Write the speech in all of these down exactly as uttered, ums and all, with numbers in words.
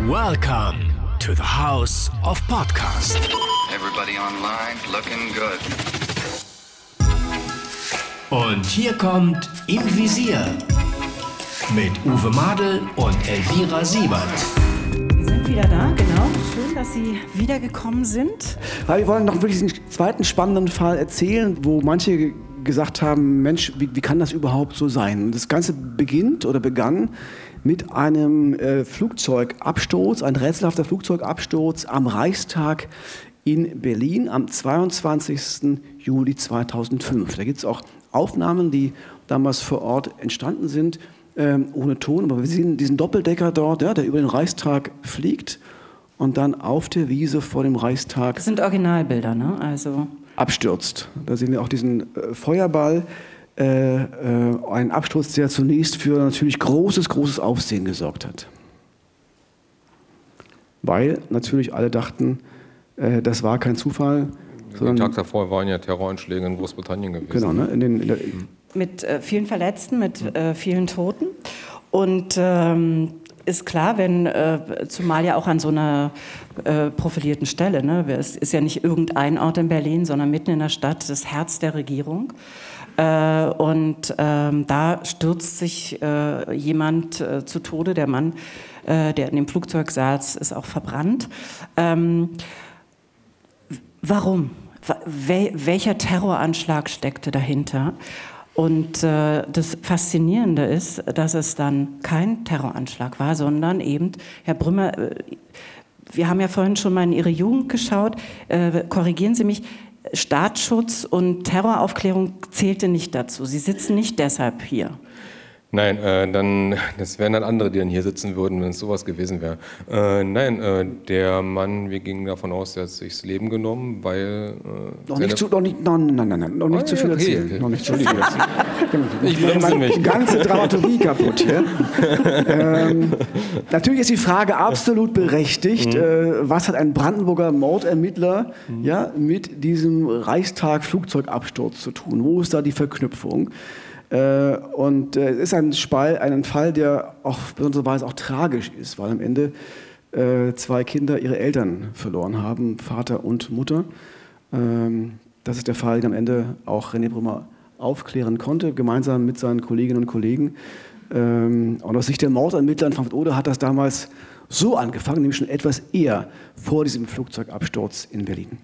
Welcome to the House of Podcast. Everybody online looking good. Und hier kommt Im Visier mit Uwe Madel und Elvira Siebert. Wir sind wieder da, genau. Schön, dass Sie wiedergekommen sind. Aber wir wollen noch wirklich diesen zweiten spannenden Fall erzählen, wo manche gesagt haben, Mensch, wie, wie kann das überhaupt so sein? Und das Ganze beginnt oder begann mit einem äh, Flugzeugabsturz, ein rätselhafter Flugzeugabsturz am Reichstag in Berlin am zweiundzwanzigsten Juli zweitausendfünf. Da gibt es auch Aufnahmen, die damals vor Ort entstanden sind, ähm, ohne Ton. Aber wir sehen diesen Doppeldecker dort, ja, der über den Reichstag fliegt und dann auf der Wiese vor dem Reichstag... Das sind Originalbilder, ne? Also abstürzt. Da sehen wir auch diesen äh, Feuerball. Äh, äh, ein Absturz, der zunächst für natürlich großes, großes Aufsehen gesorgt hat. Weil natürlich alle dachten, äh, das war kein Zufall. Den Tag davor waren ja Terroranschläge in Großbritannien gewesen. Genau, ne? in den, in der, mit äh, vielen Verletzten, mit äh, vielen Toten. Und ähm, ist klar, wenn, äh, zumal ja auch an so einer äh, profilierten Stelle, ne? Es ist ja nicht irgendein Ort in Berlin, sondern mitten in der Stadt, das Herz der Regierung. Äh, und ähm, da stürzt sich äh, jemand äh, zu Tode, der Mann, äh, der in dem Flugzeug saß, ist auch verbrannt. Ähm, warum? Wel- welcher Terroranschlag steckte dahinter? Und äh, das Faszinierende ist, dass es dann kein Terroranschlag war, sondern eben, Herr Brümmer, äh, wir haben ja vorhin schon mal in Ihre Jugend geschaut, äh, korrigieren Sie mich, Staatsschutz und Terroraufklärung zählte nicht dazu. Sie sitzen nicht deshalb hier. Nein, äh, dann, das wären dann andere, die dann hier sitzen würden, wenn es sowas gewesen wäre. Äh, nein, äh, der Mann, wir gingen davon aus, der hat sich das Leben genommen, weil... Äh, noch nicht zu, noch nicht, nein, nein, nein, nein, noch nicht oh, zu viel okay, erzählen. okay. Noch nicht zu viel erzählen. Ich bremse mich. Die ganze Dramaturgie kaputt hier. ähm, natürlich ist die Frage absolut berechtigt. Mhm. Äh, was hat ein Brandenburger Mordermittler mhm. ja, mit diesem Reichstag-Flugzeugabsturz zu tun? Wo ist da die Verknüpfung? Äh, und äh, es ist ein, Spall, ein Fall, der auch besondererweise auch tragisch ist, weil am Ende äh, zwei Kinder ihre Eltern verloren haben, Vater und Mutter. Ähm, das ist der Fall, den am Ende auch René Brümmer aufklären konnte, gemeinsam mit seinen Kolleginnen und Kollegen. Ähm, und aus Sicht der Mordermittler in Frankfurt-Oder hat das damals so angefangen, nämlich schon etwas eher vor diesem Flugzeugabsturz in Berlin.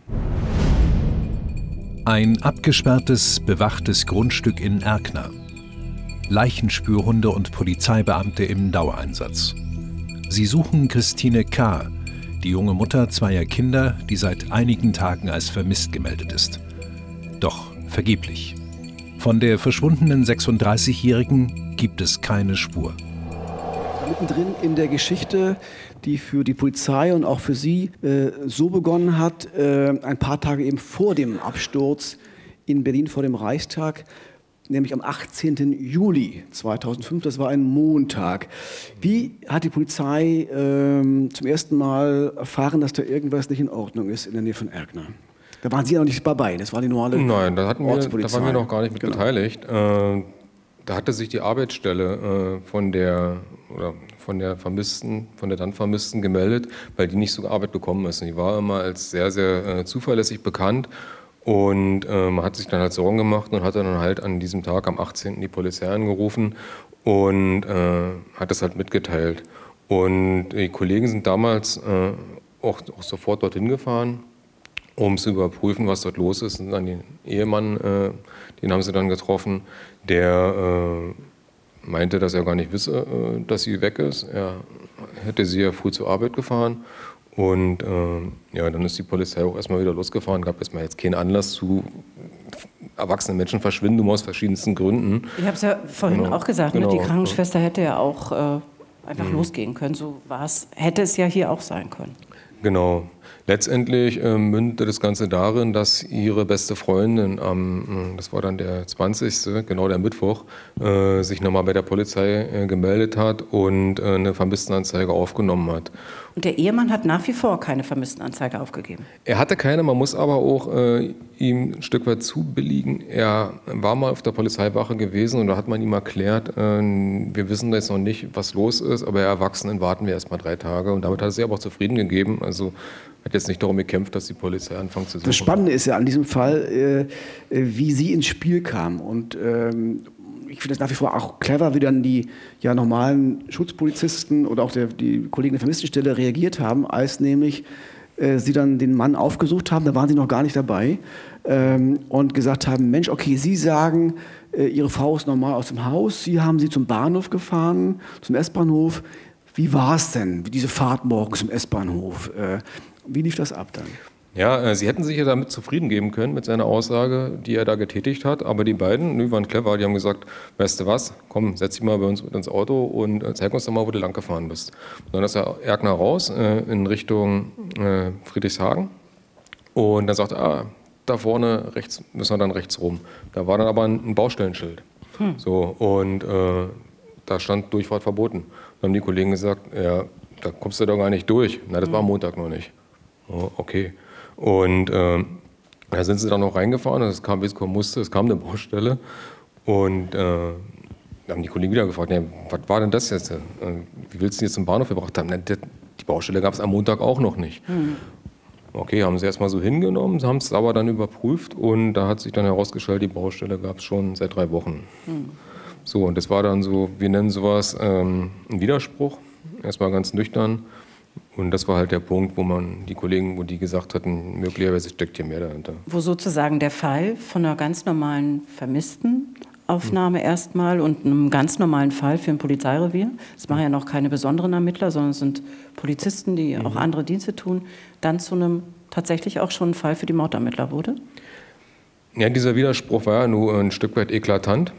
Ein abgesperrtes, bewachtes Grundstück in Erkner. Leichenspürhunde und Polizeibeamte im Dauereinsatz. Sie suchen Christine K., die junge Mutter zweier Kinder, die seit einigen Tagen als vermisst gemeldet ist. Doch vergeblich. Von der verschwundenen sechsunddreißigjährigen gibt es keine Spur. Mittendrin in der Geschichte, die für die Polizei und auch für Sie äh, so begonnen hat, äh, ein paar Tage eben vor dem Absturz in Berlin vor dem Reichstag, nämlich am achtzehnten Juli zweitausendfünf, das war ein Montag. Wie hat die Polizei äh, zum ersten Mal erfahren, dass da irgendwas nicht in Ordnung ist in der Nähe von Erkner? Da waren Sie ja noch nicht dabei, das war die normale Nein, da, hatten wir, Ortspolizei. da waren wir noch gar nicht mit genau. beteiligt. Äh, da hatte sich die Arbeitsstelle äh, von der oder von der Vermissten, von der dann Vermissten gemeldet, weil die nicht zur Arbeit gekommen ist. Und die war immer als sehr, sehr äh, zuverlässig bekannt. Und äh, man hat sich dann halt Sorgen gemacht und hat dann halt an diesem Tag, am achtzehnten die Polizei angerufen und äh, hat das halt mitgeteilt. Und die Kollegen sind damals äh, auch, auch sofort dorthin gefahren, um zu überprüfen, was dort los ist. Und dann den Ehemann, äh, den haben sie dann getroffen, der äh, meinte, dass er gar nicht wisse, äh, dass sie weg ist. Er hätte sie ja früh zur Arbeit gefahren. Und äh, ja, dann ist die Polizei auch erstmal wieder losgefahren. Gab erstmal jetzt keinen Anlass zu erwachsenen Menschen verschwinden, aus verschiedensten Gründen. Ich habe es ja vorhin genau. auch gesagt, genau. ne? Die Krankenschwester hätte ja auch äh, einfach mhm. losgehen können. So war es, hätte es ja hier auch sein können. Genau. Letztendlich äh, mündete das Ganze darin, dass ihre beste Freundin am, das war dann der zwanzigste, genau der Mittwoch, äh, sich nochmal bei der Polizei äh, gemeldet hat und äh, eine Vermisstenanzeige aufgenommen hat. Und der Ehemann hat nach wie vor keine Vermisstenanzeige aufgegeben? Er hatte keine, man muss aber auch äh, ihm ein Stück weit zubilligen. Er war mal auf der Polizeiwache gewesen und da hat man ihm erklärt, äh, wir wissen jetzt noch nicht, was los ist, aber Erwachsenen warten wir erst mal drei Tage. Und damit hat er sich aber auch zufrieden gegeben. Also hat jetzt nicht darum gekämpft, dass die Polizei anfängt zu suchen. Das Spannende ist ja an diesem Fall, äh, wie sie ins Spiel kam. Und ähm, ich finde es nach wie vor auch clever, wie dann die ja, normalen Schutzpolizisten oder auch der, die Kollegen der Vermisstenstelle reagiert haben, als nämlich äh, sie dann den Mann aufgesucht haben, da waren sie noch gar nicht dabei, ähm, und gesagt haben, Mensch, okay, Sie sagen, äh, Ihre Frau ist normal aus dem Haus, Sie haben sie zum Bahnhof gefahren, zum S-Bahnhof. Wie war es denn, diese Fahrt morgens zum S-Bahnhof? Äh, wie lief das ab dann? Ja, äh, sie hätten sich ja damit zufrieden geben können mit seiner Aussage, die er da getätigt hat. Aber die beiden, die waren clever, die haben gesagt, weißt du was, komm, setz dich mal bei uns mit ins Auto und äh, zeig uns doch mal, wo du lang gefahren bist. Und dann ist der Erkner raus äh, in Richtung äh, Friedrichshagen. Und dann sagt er, ah, da vorne rechts müssen wir dann rechts rum. Da war dann aber ein, ein Baustellenschild. Hm. So, und äh, da stand Durchfahrt verboten. Dann haben die Kollegen gesagt, ja, da kommst du doch gar nicht durch. Na, das hm. war am Montag noch nicht. Oh, okay. Und äh, da sind sie dann noch reingefahren, es kam, wie es kommen musste, es kam eine Baustelle. Und äh, da haben die Kollegen wieder gefragt, ja, was war denn das jetzt? Äh, wie willst du jetzt zum Bahnhof gebracht haben? Na, die, die Baustelle gab es am Montag auch noch nicht. Mhm. Okay, haben sie erstmal so hingenommen, haben es aber dann überprüft und da hat sich dann herausgestellt, die Baustelle gab es schon seit drei Wochen. Mhm. So, und das war dann so, wir nennen sowas ähm, ein Widerspruch, erstmal ganz nüchtern. Und das war halt der Punkt, wo man die Kollegen, wo die gesagt hatten, möglicherweise steckt hier mehr dahinter. Wo sozusagen der Fall von einer ganz normalen Vermisstenaufnahme hm. erstmal und einem ganz normalen Fall für ein Polizeirevier, das machen ja noch keine besonderen Ermittler, sondern es sind Polizisten, die mhm. auch andere Dienste tun, dann zu einem tatsächlich auch schon ein Fall für die Mordermittler wurde? Ja, dieser Widerspruch war ja nur ein Stück weit eklatant.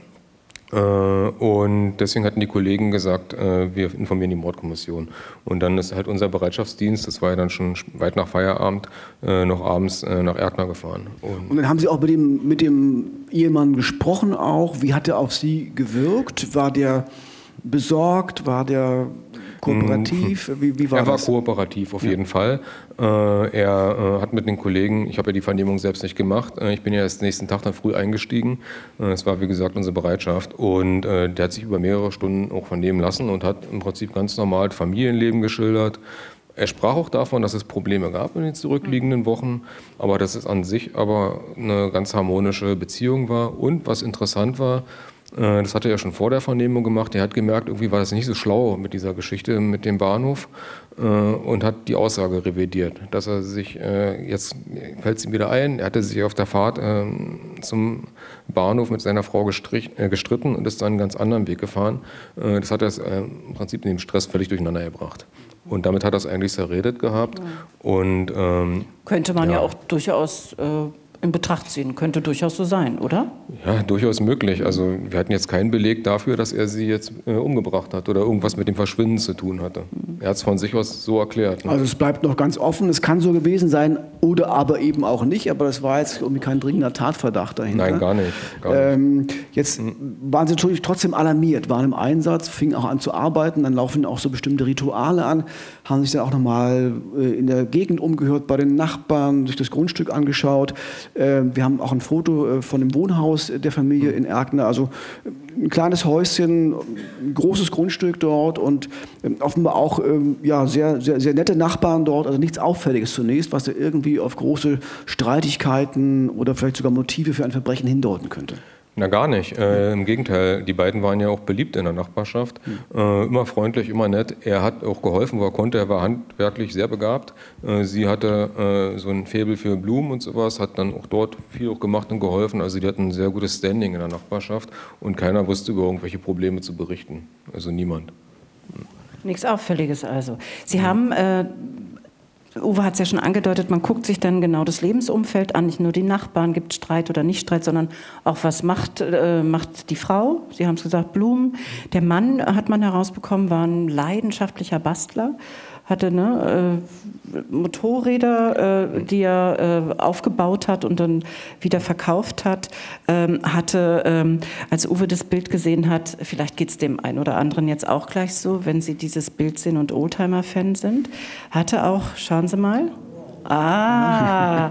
Und deswegen hatten die Kollegen gesagt, wir informieren die Mordkommission. Und dann ist halt unser Bereitschaftsdienst, das war ja dann schon weit nach Feierabend, noch abends nach Erkner gefahren. Und, Und dann haben Sie auch mit dem, mit dem Ehemann gesprochen auch. Wie hat er auf Sie gewirkt? War der besorgt? War der kooperativ? Wie, wie war er war das? kooperativ auf ja. jeden Fall. Äh, er äh, hat mit den Kollegen, ich habe ja die Vernehmung selbst nicht gemacht, äh, ich bin ja erst nächsten Tag dann früh eingestiegen. Es äh, war wie gesagt unsere Bereitschaft und äh, der hat sich über mehrere Stunden auch vernehmen lassen und hat im Prinzip ganz normal das Familienleben geschildert. Er sprach auch davon, dass es Probleme gab in den zurückliegenden Wochen, aber dass es an sich aber eine ganz harmonische Beziehung war. Und was interessant war, das hat er ja schon vor der Vernehmung gemacht. Er hat gemerkt, irgendwie war das nicht so schlau mit dieser Geschichte mit dem Bahnhof und hat die Aussage revidiert. Dass er sich, jetzt fällt es ihm wieder ein, er hatte sich auf der Fahrt zum Bahnhof mit seiner Frau gestritten und ist dann einen ganz anderen Weg gefahren. Das hat er im Prinzip in dem Stress völlig durcheinander gebracht. Und damit hat er es eigentlich zerredet gehabt. Ja. Und, ähm, könnte man ja, ja auch durchaus äh, in Betracht ziehen. Könnte durchaus so sein, oder? Ja, durchaus möglich. Also wir hatten jetzt keinen Beleg dafür, dass er sie jetzt äh, umgebracht hat oder irgendwas mit dem Verschwinden zu tun hatte. Er hat es von sich aus so erklärt. Ne? Also es bleibt noch ganz offen. Es kann so gewesen sein oder aber eben auch nicht. Aber das war jetzt irgendwie kein dringender Tatverdacht dahinter. Nein, gar nicht. Gar nicht. Ähm, jetzt mhm. waren Sie natürlich trotzdem alarmiert, waren im Einsatz, fingen auch an zu arbeiten. Dann laufen auch so bestimmte Rituale an. Haben sich dann auch nochmal äh, in der Gegend umgehört, bei den Nachbarn, sich das Grundstück angeschaut. Wir haben auch ein Foto von dem Wohnhaus der Familie in Erkner, also ein kleines Häuschen, ein großes Grundstück dort und offenbar auch ja, sehr, sehr, sehr nette Nachbarn dort, also nichts Auffälliges zunächst, was da irgendwie auf große Streitigkeiten oder vielleicht sogar Motive für ein Verbrechen hindeuten könnte. Na gar nicht, äh, im Gegenteil, die beiden waren ja auch beliebt in der Nachbarschaft, äh, immer freundlich, immer nett. Er hat auch geholfen, wo er konnte, er war handwerklich sehr begabt. Äh, sie hatte äh, so ein Faible für Blumen und sowas, hat dann auch dort viel auch gemacht und geholfen. Also die hatten ein sehr gutes Standing in der Nachbarschaft und keiner wusste über irgendwelche Probleme zu berichten, also niemand. Nichts Auffälliges also. Sie mhm. haben... Äh Uwe hat es ja schon angedeutet, man guckt sich dann genau das Lebensumfeld an, nicht nur die Nachbarn, gibt Streit oder nicht Streit, sondern auch was macht, äh, macht die Frau, Sie haben es gesagt, Blumen. Der Mann, hat man herausbekommen, war ein leidenschaftlicher Bastler, hatte ne, äh, Motorräder, äh, die er äh, aufgebaut hat und dann wieder verkauft hat, ähm, hatte, ähm, als Uwe das Bild gesehen hat, vielleicht geht es dem einen oder anderen jetzt auch gleich so, wenn Sie dieses Bild sehen und Oldtimer-Fan sind, hatte auch, schauen Sie mal, Ah,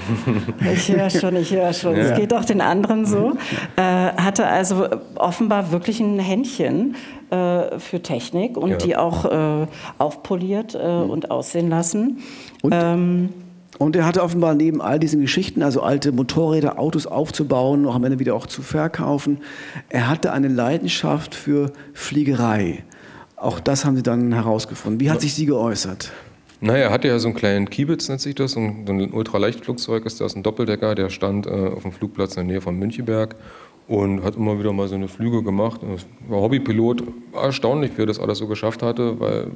ich höre schon, ich höre schon. Es Ja. geht auch den anderen so. Äh, hatte also offenbar wirklich ein Händchen äh, für Technik und Ja. die auch äh, aufpoliert äh, und aussehen lassen. Und, Ähm, und er hatte offenbar neben all diesen Geschichten, also alte Motorräder, Autos aufzubauen, auch am Ende wieder auch zu verkaufen, er hatte eine Leidenschaft für Fliegerei. Auch das haben Sie dann herausgefunden. Wie hat sich sie geäußert? Naja, er hatte ja so einen kleinen Kiebitz, nennt sich das, so ein, so ein Ultraleichtflugzeug ist das, ein Doppeldecker, der stand äh, auf dem Flugplatz in der Nähe von Münchenberg und hat immer wieder mal so eine Flüge gemacht. Er war Hobbypilot, war erstaunlich, wie er das alles so geschafft hatte, weil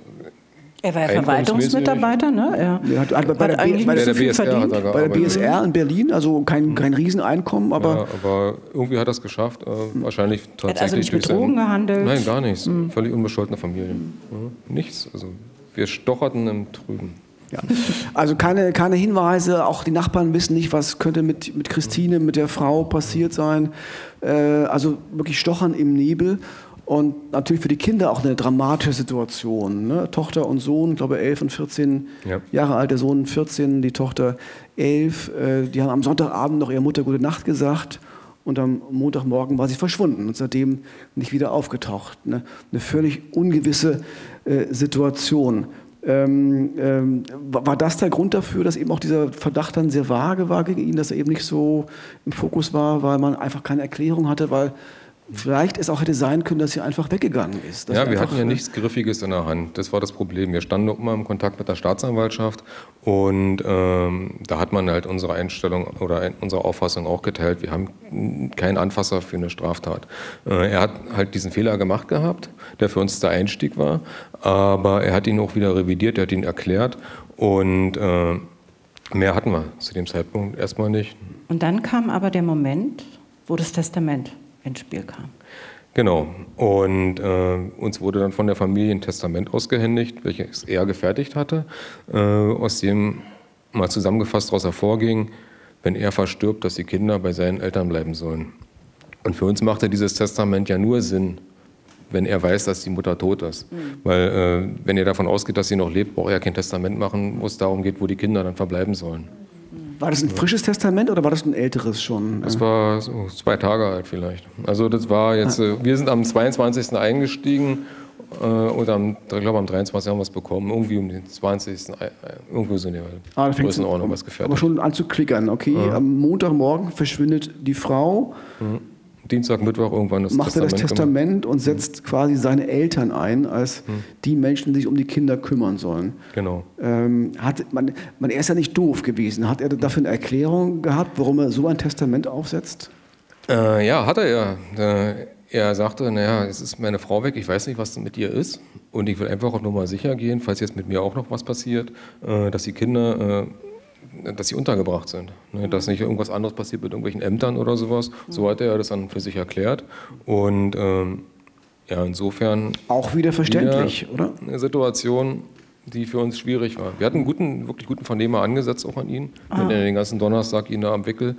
er war ja Einkommensmäßig- Verwaltungsmitarbeiter, ne? Er Er hat, hat bei, der, eigentlich bei, nicht der, so viel B S R hat verdient. er bei der B S gearbeitet. R in Berlin, also kein, kein Rieseneinkommen, aber Ja, aber irgendwie hat er es geschafft, äh, wahrscheinlich tatsächlich. also nicht mit durch Drogen sein- gehandelt? Nein, gar nichts. Völlig unbescholtene Familie. Ja, nichts. Also wir stocherten im Trüben. ja. Also keine, keine Hinweise, auch die Nachbarn wissen nicht, was könnte mit, mit Christine, mit der Frau passiert sein. Äh, also wirklich stochern im Nebel. Und natürlich für die Kinder auch eine dramatische Situation. Ne? Tochter und Sohn, ich glaube elf und vierzehn Ja. Jahre alt, der Sohn vierzehn, die Tochter elf. Äh, die haben am Sonntagabend noch ihrer Mutter gute Nacht gesagt. Und am Montagmorgen war sie verschwunden und seitdem nicht wieder aufgetaucht. Ne? Eine völlig ungewisse äh, Situation. Ähm, ähm, war das der Grund dafür, dass eben auch dieser Verdacht dann sehr vage war gegen ihn, dass er eben nicht so im Fokus war, weil man einfach keine Erklärung hatte, weil vielleicht es auch hätte sein können, dass sie einfach weggegangen ist. Dass Ja, sie wir einfach, hatten ja nichts Griffiges in der Hand. Das war das Problem. Wir standen immer im Kontakt mit der Staatsanwaltschaft und ähm, da hat man halt unsere Einstellung oder ein, unsere Auffassung auch geteilt. Wir haben keinen Anfasser für eine Straftat. Äh, er hat halt diesen Fehler gemacht gehabt, der für uns der Einstieg war, aber er hat ihn auch wieder revidiert, er hat ihn erklärt und äh, mehr hatten wir zu dem Zeitpunkt erstmal nicht. Und dann kam aber der Moment, wo das Testament ins Spiel kam. Genau. Und äh, uns wurde dann von der Familie ein Testament ausgehändigt, welches er gefertigt hatte, äh, aus dem mal zusammengefasst daraus hervorging, wenn er verstirbt, dass die Kinder bei seinen Eltern bleiben sollen. Und für uns machte dieses Testament ja nur Sinn, wenn er weiß, dass die Mutter tot ist. Mhm. Weil äh, wenn er davon ausgeht, dass sie noch lebt, braucht er ja kein Testament machen, wo es darum geht, wo die Kinder dann verbleiben sollen. War das ein frisches Testament oder war das ein älteres schon? Das war so zwei Tage alt vielleicht. Also das war jetzt, äh, wir sind am zweiundzwanzigsten eingestiegen äh, und am, ich glaube am dreiundzwanzigsten haben wir es bekommen. Irgendwie um den zwanzigsten Äh, irgendwo so eine Ah, da fängt's Größenordnung was gefertigt. aber schon an zu klickern. Okay, Ja. am Montagmorgen verschwindet die Frau, Dienstag, Mittwoch irgendwann das macht er das Testament Testament und setzt quasi seine Eltern ein als die Menschen, die sich um die Kinder kümmern sollen. Genau. Ähm, hat man, man, er ist ja nicht doof gewesen. Hat er dafür eine Erklärung gehabt, warum er so ein Testament aufsetzt? Äh, ja, hat er ja. Äh, er sagte, naja, es ist meine Frau weg, ich weiß nicht, was mit ihr ist. Und ich will einfach auch nur mal sicher gehen, falls jetzt mit mir auch noch was passiert, äh, dass die Kinder, äh, dass sie untergebracht sind. Ne? Dass nicht irgendwas anderes passiert mit irgendwelchen Ämtern oder sowas. So hat er das dann für sich erklärt. Und ähm, ja, insofern Auch wieder verständlich, wieder oder? eine Situation, die für uns schwierig war. Wir hatten einen guten, wirklich guten Vernehmer angesetzt auch an ihn. Wir hatten ja den ganzen Donnerstag ihn da am Wickel.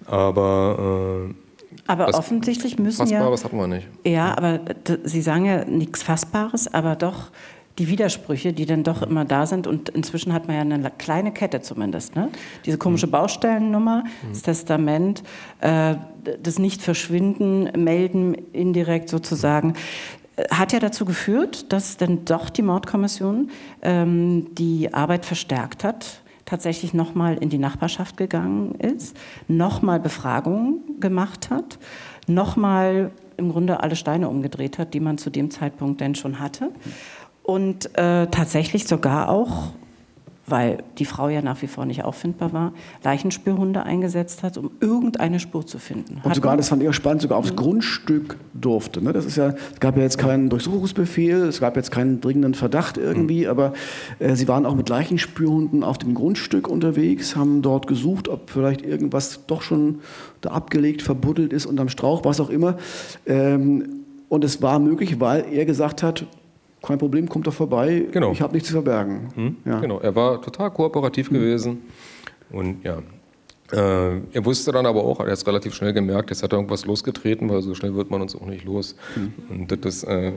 Aber äh, Aber was offensichtlich müssen ja... Fassbares hatten wir nicht. Ja, aber d- Sie sagen ja nichts Fassbares, aber doch die Widersprüche, die dann doch immer da sind. Und inzwischen hat man ja eine kleine Kette zumindest. Ne? Diese komische Baustellennummer, das Testament, äh, das Nicht-Verschwinden, Melden indirekt sozusagen, äh, hat ja dazu geführt, dass dann doch die Mordkommission ähm, die Arbeit verstärkt hat, tatsächlich nochmal in die Nachbarschaft gegangen ist, nochmal Befragungen gemacht hat, nochmal im Grunde alle Steine umgedreht hat, die man zu dem Zeitpunkt denn schon hatte. Und äh, tatsächlich sogar auch, weil die Frau ja nach wie vor nicht auffindbar war, Leichenspürhunde eingesetzt hat, um irgendeine Spur zu finden. Und Hat sogar, man- das fand ich auch spannend, sogar aufs Grundstück durfte. Ne? Das ist ja, es gab ja jetzt keinen Durchsuchungsbefehl, es gab jetzt keinen dringenden Verdacht irgendwie, aber äh, sie waren auch mit Leichenspürhunden auf dem Grundstück unterwegs, haben dort gesucht, ob vielleicht irgendwas doch schon da abgelegt, verbuddelt ist unterm Strauch, was auch immer. Ähm, und es war möglich, weil er gesagt hat, kein Problem, kommt doch vorbei, Genau. ich habe nichts zu verbergen. Hm? Ja. Genau, er war total kooperativ mhm. gewesen und ja. Äh, er wusste dann aber auch, er hat es relativ schnell gemerkt, jetzt hat er irgendwas losgetreten, weil so schnell wird man uns auch nicht los. Mhm. Und das, äh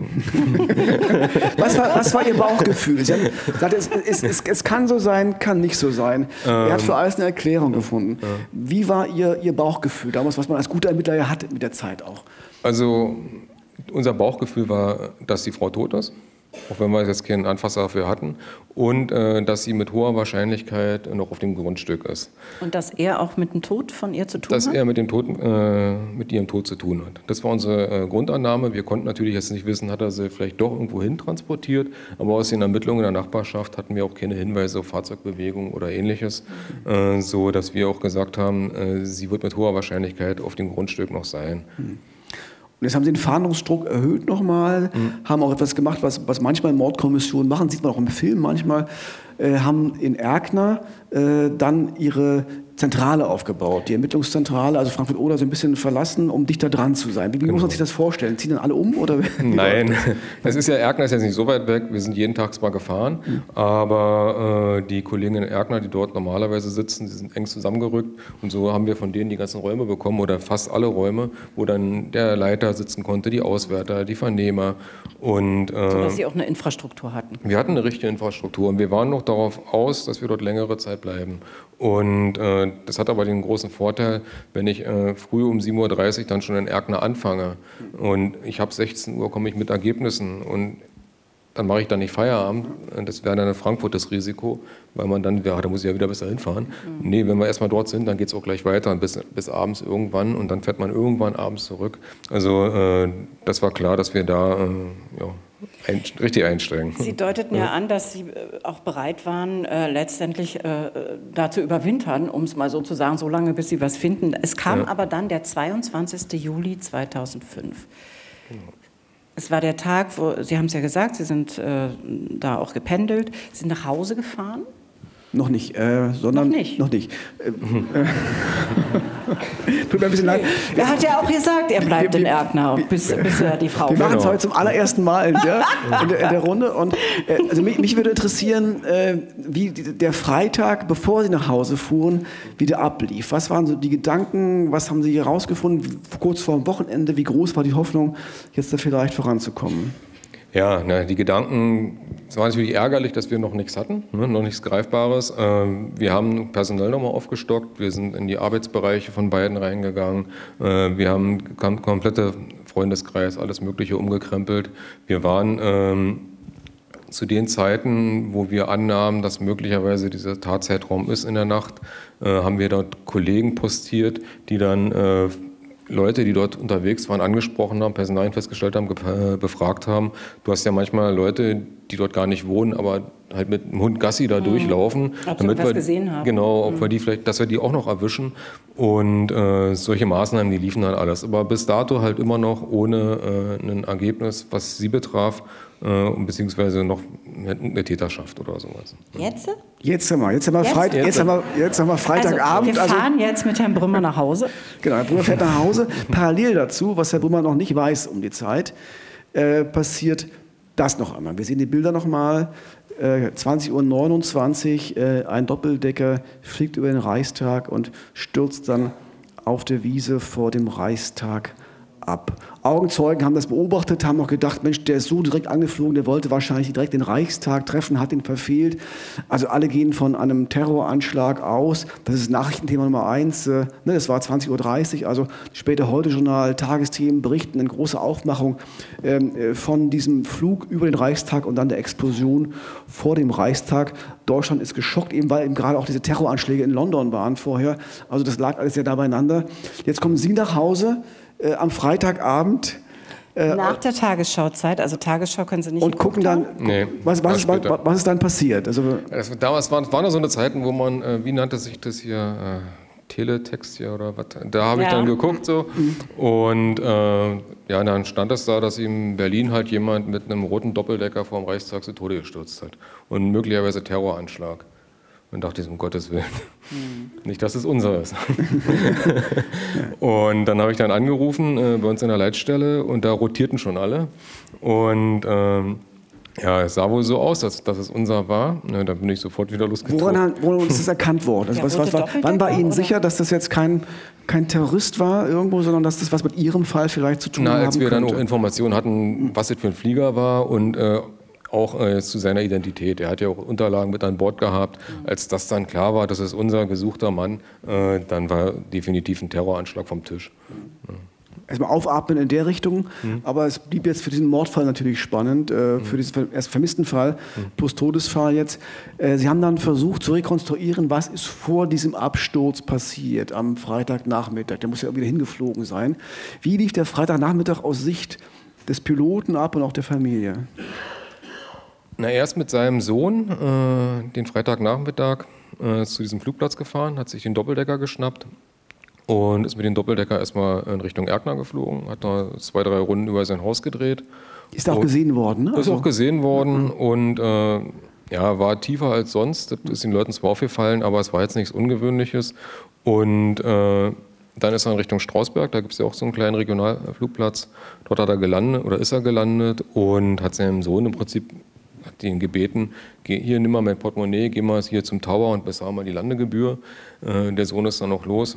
was, war, was war Ihr Bauchgefühl? Sie haben gesagt, es, es, es, es kann so sein, kann nicht so sein. Ähm, er hat für alles eine Erklärung gefunden. Ja. Wie war Ihr, Ihr Bauchgefühl damals, was man als guter Ermittler ja hatte mit der Zeit auch? Also unser Bauchgefühl war, dass die Frau tot ist. Auch wenn wir jetzt keinen Anfasser dafür hatten. Und äh, dass sie mit hoher Wahrscheinlichkeit noch auf dem Grundstück ist. Und dass er auch mit dem Tod von ihr zu tun dass hat? Dass er mit, dem Tod, äh, mit ihrem Tod zu tun hat. Das war unsere äh, Grundannahme. Wir konnten natürlich jetzt nicht wissen, hat er sie vielleicht doch irgendwo hin transportiert. Aber aus den Ermittlungen in der Nachbarschaft hatten wir auch keine Hinweise auf Fahrzeugbewegung oder Ähnliches. Mhm. Äh, so dass wir auch gesagt haben, äh, sie wird mit hoher Wahrscheinlichkeit auf dem Grundstück noch sein. Mhm. Und jetzt haben Sie den Fahndungsdruck erhöht nochmal, mhm. haben auch etwas gemacht, was, was manchmal Mordkommissionen machen, sieht man auch im Film manchmal, äh, haben in Erkner äh, dann ihre Zentrale aufgebaut, die Ermittlungszentrale, also Frankfurt-Oder, so ein bisschen verlassen, um dichter dran zu sein. Wie, wie genau. muss man sich das vorstellen? Ziehen dann alle um? Oder Nein, es ist ja, Erkner ist jetzt nicht so weit weg, wir sind jeden Tag zwar gefahren, mhm. aber äh, die Kollegen in Erkner, die dort normalerweise sitzen, die sind eng zusammengerückt und so haben wir von denen die ganzen Räume bekommen oder fast alle Räume, wo dann der Leiter sitzen konnte, die Auswärter, die Vernehmer. Und, äh, so dass sie auch eine Infrastruktur hatten. Wir hatten eine richtige Infrastruktur und wir waren noch darauf aus, dass wir dort längere Zeit bleiben. Und äh, das hat aber den großen Vorteil, wenn ich äh, früh um sieben Uhr dreißig dann schon in Erkner anfange und ich habe sechzehn Uhr, komme ich mit Ergebnissen und dann mache ich dann nicht Feierabend. Das wäre dann in Frankfurt das Risiko, weil man dann, ja, da muss ich ja wieder bis dahin fahren. Mhm. Nee, wenn wir erstmal dort sind, dann geht es auch gleich weiter bis, bis abends irgendwann und dann fährt man irgendwann abends zurück. Also äh, das war klar, dass wir da äh, ja, ein, richtig einsteigen. Sie deuteten ja, ja an, dass Sie auch bereit waren, äh, letztendlich äh, da zu überwintern, um es mal so zu sagen, so lange, bis Sie was finden. Es kam ja. aber dann der zweiundzwanzigster Juli zweitausendfünf. Genau. Es war der Tag, wo, Sie haben es ja gesagt, Sie sind äh, da auch gependelt, Sie sind nach Hause gefahren? Noch nicht, äh, sondern noch nicht. Noch nicht. Äh, äh, tut mir ein bisschen leid. Er hat ja auch gesagt, er bleibt wir, wir, in Erkner, bis, bis er die Frau. Wir machen es heute zum allerersten Mal ja, in, der, in der Runde. Und, äh, also mich, mich würde interessieren, äh, wie der Freitag, bevor Sie nach Hause fuhren, wieder ablief. Was waren so die Gedanken, was haben Sie herausgefunden, kurz vor dem Wochenende, wie groß war die Hoffnung, jetzt da vielleicht voranzukommen? Ja, na, die Gedanken, es war natürlich ärgerlich, dass wir noch nichts hatten, ne, noch nichts Greifbares. Ähm, wir haben personell nochmal aufgestockt, wir sind in die Arbeitsbereiche von beiden reingegangen, äh, wir haben kom- komplette Freundeskreis, alles Mögliche umgekrempelt. Wir waren ähm, zu den Zeiten, wo wir annahmen, dass möglicherweise dieser Tatzeitraum ist in der Nacht, äh, haben wir dort Kollegen postiert, die dann äh, Leute, die dort unterwegs waren, angesprochen haben, Personalien festgestellt haben, ge- befragt haben. Du hast ja manchmal Leute, die dort gar nicht wohnen, aber halt mit dem Hund Gassi da mhm. durchlaufen. Ob damit sie was wir, gesehen haben. Genau, ob mhm. wir die vielleicht, dass wir die auch noch erwischen. Und äh, solche Maßnahmen, die liefen dann alles. Aber bis dato halt immer noch ohne äh, ein Ergebnis, was sie betraf, äh, beziehungsweise noch eine Täterschaft oder sowas. Jetzt? Jetzt haben wir, jetzt haben wir, jetzt? Freit- jetzt haben wir, jetzt haben wir Freitagabend. Also wir fahren also, jetzt mit Herrn Brümmer nach Hause. Genau, Herr Brümmer fährt nach Hause. Parallel dazu, was Herr Brümmer noch nicht weiß um die Zeit, äh, passiert das noch einmal. Wir sehen die Bilder noch mal. Äh, zwanzig Uhr neunundzwanzig, äh, ein Doppeldecker fliegt über den Reichstag und stürzt dann auf der Wiese vor dem Reichstag ab. Augenzeugen haben das beobachtet, haben auch gedacht, Mensch, der ist so direkt angeflogen, der wollte wahrscheinlich direkt den Reichstag treffen, hat ihn verfehlt. Also alle gehen von einem Terroranschlag aus. Das ist Nachrichtenthema Nummer eins. Äh, ne, das war zwanzig Uhr dreißig, also später Heute-Journal, Tagesthemen berichten in großer Aufmachung äh, von diesem Flug über den Reichstag und dann der Explosion vor dem Reichstag. Deutschland ist geschockt, eben weil eben gerade auch diese Terroranschläge in London waren vorher. Also das lag alles sehr da beieinander. Jetzt kommen Sie nach Hause. Äh, am Freitagabend. Äh, Nach der Tagesschauzeit, also Tagesschau können Sie nicht und gucken dann, nee, was, was, was, was, was ist dann passiert? Also, das, damals waren, waren da so eine Zeiten, wo man, äh, wie nannte sich das hier, äh, Teletext hier oder was, da habe ich ja. dann geguckt so mhm. und äh, ja, dann stand es da, dass in Berlin halt jemand mit einem roten Doppeldecker vor dem Reichstag zu Tode gestürzt hat und möglicherweise Terroranschlag. Und dachte ich, um Gottes Willen, mhm. nicht, dass es unser ist. Und dann habe ich dann angerufen äh, bei uns in der Leitstelle und da rotierten schon alle. Und ähm, Ja, es sah wohl so aus, dass, dass es unser war. Ne, da bin ich sofort wieder losgezogen. Woran, woran ist das erkannt worden? Also Der was, was, rote was, wann war Doppeldecker, Ihnen oder? sicher, dass das jetzt kein, kein Terrorist war irgendwo, sondern dass das was mit Ihrem Fall vielleicht zu tun Na, haben als wir dann könnte? auch Informationen hatten, was das für ein Flieger war und äh, auch äh, zu seiner Identität. Er hat ja auch Unterlagen mit an Bord gehabt. Als das dann klar war, das ist unser gesuchter Mann, äh, dann war definitiv ein Terroranschlag vom Tisch. Ja. Erstmal aufatmen in der Richtung, mhm. aber es blieb jetzt für diesen Mordfall natürlich spannend, äh, für diesen ver erst vermissten Fall mhm. plus Todesfall jetzt. Äh, Sie haben dann versucht zu rekonstruieren, was ist vor diesem Absturz passiert am Freitagnachmittag. Der muss ja irgendwie hingeflogen sein. Wie lief der Freitagnachmittag aus Sicht des Piloten ab und auch der Familie? Na, er ist mit seinem Sohn äh, den Freitagnachmittag äh, zu diesem Flugplatz gefahren, hat sich den Doppeldecker geschnappt und ist mit dem Doppeldecker erstmal in Richtung Erkner geflogen, hat da zwei, drei Runden über sein Haus gedreht. Ist auch und gesehen worden, ne? Ist Also, auch gesehen worden mhm. und äh, ja, war tiefer als sonst. Das ist den Leuten zwar aufgefallen, aber es war jetzt nichts Ungewöhnliches. Und äh, dann ist er in Richtung Strausberg, da gibt es ja auch so einen kleinen Regionalflugplatz. Dort hat er gelandet oder ist er gelandet und hat seinem Sohn im Prinzip hat ihn gebeten, geh, hier, nimm mal mein Portemonnaie, geh mal hier zum Tower und bezahl mal die Landegebühr. Äh, der Sohn ist dann noch los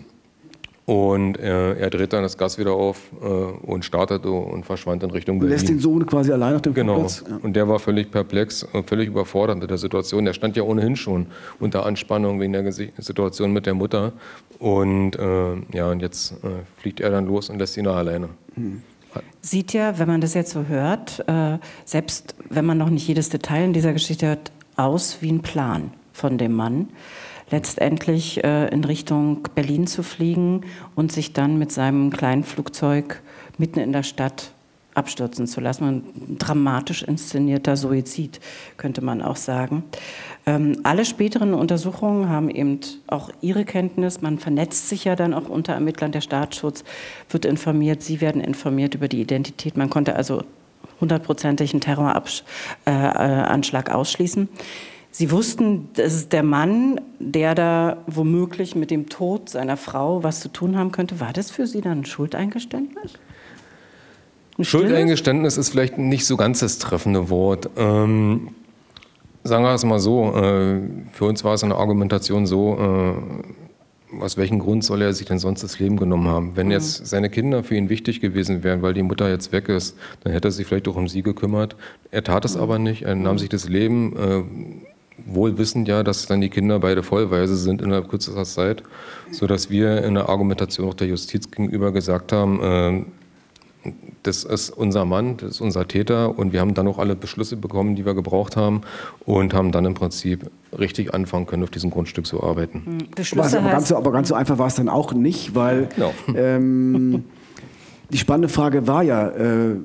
und äh, er dreht dann das Gas wieder auf äh, und startete und verschwand in Richtung Berlin. lässt den Sohn quasi allein auf dem Genau. Flugplatz? Ja. Und der war völlig perplex und völlig überfordert mit der Situation. Der stand ja ohnehin schon unter Anspannung wegen der Gesi- Situation mit der Mutter. Und äh, ja, und jetzt äh, fliegt er dann los und lässt ihn da alleine. Hm. Sieht ja, wenn man das jetzt so hört, äh, selbst wenn man noch nicht jedes Detail in dieser Geschichte hört, aus wie ein Plan von dem Mann, letztendlich äh, in Richtung Berlin zu fliegen und sich dann mit seinem kleinen Flugzeug mitten in der Stadt abstürzen zu lassen. Ein dramatisch inszenierter Suizid, könnte man auch sagen. Ähm, alle späteren Untersuchungen haben eben auch ihre Kenntnis. Man vernetzt sich ja dann auch unter Ermittlern. Der Staatsschutz wird informiert, sie werden informiert über die Identität. Man konnte also hundertprozentig einen Terroranschlag äh, ausschließen. Sie wussten, das ist der Mann, der da womöglich mit dem Tod seiner Frau was zu tun haben könnte. War das für Sie dann ein Schuldeingeständnis? Ein Schuldeingeständnis ist vielleicht nicht so ganz das treffende Wort. Ähm, sagen wir es mal so, äh, für uns war es eine Argumentation so, äh, aus welchem Grund soll er sich denn sonst das Leben genommen haben? Wenn mhm. jetzt seine Kinder für ihn wichtig gewesen wären, weil die Mutter jetzt weg ist, dann hätte er sich vielleicht auch um sie gekümmert. Er tat es mhm. aber nicht, er nahm sich das Leben, äh, wohl wissend ja, dass dann die Kinder beide vollweise sind innerhalb kürzester Zeit, sodass wir in der Argumentation auch der Justiz gegenüber gesagt haben, äh, das ist unser Mann, das ist unser Täter und wir haben dann auch alle Beschlüsse bekommen, die wir gebraucht haben und haben dann im Prinzip richtig anfangen können, auf diesem Grundstück zu arbeiten. Beschlüsse aber, ganz so, aber ganz so einfach war es dann auch nicht, weil Genau. ähm, die spannende Frage war ja, äh,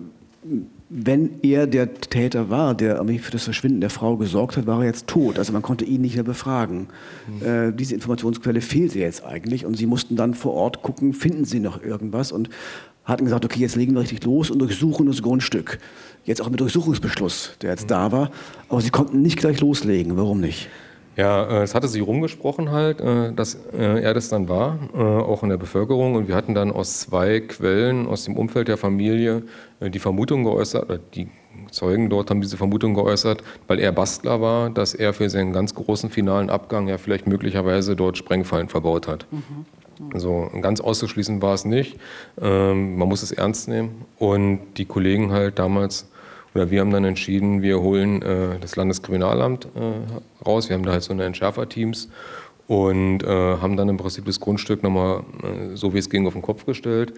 wenn er der Täter war, der für das Verschwinden der Frau gesorgt hat, war er jetzt tot. Also man konnte ihn nicht mehr befragen. Mhm. Äh, diese Informationsquelle fehlte jetzt eigentlich und sie mussten dann vor Ort gucken, finden sie noch irgendwas und hatten gesagt, okay, jetzt legen wir richtig los und durchsuchen das Grundstück. Jetzt auch mit Durchsuchungsbeschluss, der jetzt mhm. da war. Aber sie konnten nicht gleich loslegen. Warum nicht? Ja, es hatte sich rumgesprochen halt, dass er das dann war, auch in der Bevölkerung. Und wir hatten dann aus zwei Quellen aus dem Umfeld der Familie die Vermutung geäußert, oder die Zeugen dort haben diese Vermutung geäußert, weil er Bastler war, dass er für seinen ganz großen finalen Abgang ja vielleicht möglicherweise dort Sprengfallen verbaut hat. Mhm. Also ganz auszuschließen war es nicht. Ähm, man muss es ernst nehmen. Und die Kollegen halt damals, oder wir haben dann entschieden, wir holen äh, das Landeskriminalamt äh, raus. Wir haben da halt so eine Entschärferteams und äh, haben dann im Prinzip das Grundstück nochmal, äh, so wie es ging, auf den Kopf gestellt.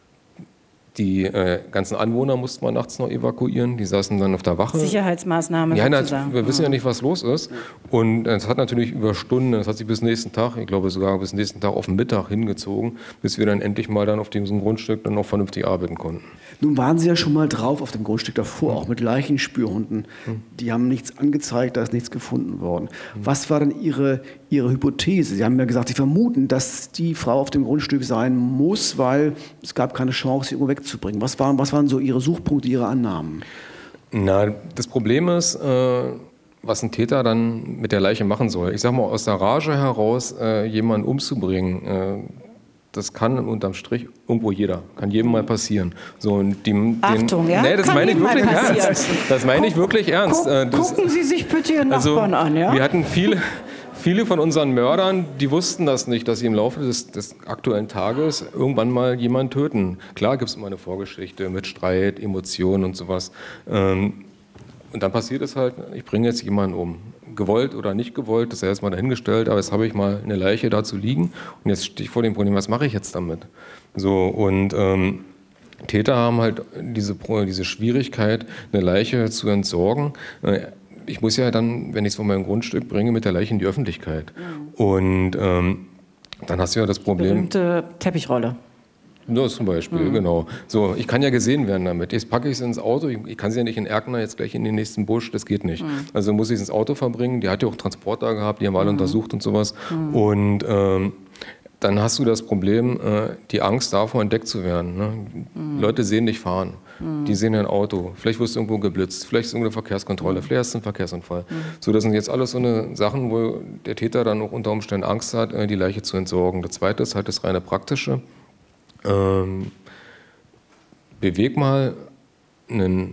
Die äh, ganzen Anwohner mussten wir nachts noch evakuieren. Die saßen dann auf der Wache. Sicherheitsmaßnahme ja, sozusagen. Wir wissen ja nicht, was los ist. Und es hat natürlich über Stunden, es hat sich bis nächsten Tag, ich glaube sogar bis nächsten Tag auf den Mittag hingezogen, bis wir dann endlich mal dann auf diesem Grundstück dann noch vernünftig arbeiten konnten. Nun waren Sie ja schon mal drauf auf dem Grundstück davor, auch mit Leichenspürhunden. Die haben nichts angezeigt, da ist nichts gefunden worden. Was war denn Ihre, Ihre Hypothese? Sie haben ja gesagt, Sie vermuten, dass die Frau auf dem Grundstück sein muss, weil es gab keine Chance, sie irgendwo wegzubringen. Was waren, was waren so Ihre Suchpunkte, Ihre Annahmen? Na, das Problem ist, äh, was ein Täter dann mit der Leiche machen soll. Ich sag mal, aus der Rage heraus äh, jemanden umzubringen, äh, das kann unterm Strich irgendwo jeder, kann jedem mal passieren. So, und die, den, Achtung, ja? Nee, das kann meine ich wirklich passieren. ernst. Das meine ich wirklich ernst. Guck, Das, gucken Sie sich bitte Ihren also, Nachbarn an, ja? Wir hatten viele, viele von unseren Mördern, die wussten das nicht, dass sie im Laufe des, des aktuellen Tages irgendwann mal jemanden töten. Klar gibt es immer eine Vorgeschichte mit Streit, Emotionen und sowas. Und dann passiert es halt, ich bringe jetzt jemanden um. Gewollt oder nicht gewollt, das ist ja erstmal dahingestellt, aber jetzt habe ich mal eine Leiche da zu liegen und jetzt stehe ich vor dem Problem, was mache ich jetzt damit? So, und ähm, Täter haben halt diese, diese Schwierigkeit, eine Leiche zu entsorgen. Ich muss ja dann, wenn ich es von meinem Grundstück bringe, mit der Leiche in die Öffentlichkeit. Mhm. Und ähm, dann hast du ja das Problem... Berühmte Teppichrolle. Das zum Beispiel, mhm. genau. So, ich kann ja gesehen werden damit. Jetzt packe ich es ins Auto, ich, ich kann sie ja nicht in Erkner jetzt gleich in den nächsten Busch, das geht nicht. Mhm. Also muss ich es ins Auto verbringen, die hat ja auch Transporter gehabt, die haben alle mhm. untersucht und sowas. Mhm. Und ähm, dann hast du das Problem, äh, die Angst davor, entdeckt zu werden. Ne? Mhm. Leute sehen dich fahren, mhm. die sehen ein Auto, vielleicht wirst du irgendwo geblitzt, vielleicht ist irgendeine Verkehrskontrolle, mhm. vielleicht hast du einen Verkehrsunfall. Mhm. So, das sind jetzt alles so eine Sachen, wo der Täter dann auch unter Umständen Angst hat, äh, die Leiche zu entsorgen. Das Zweite ist halt das reine Praktische. Ähm, beweg mal einen,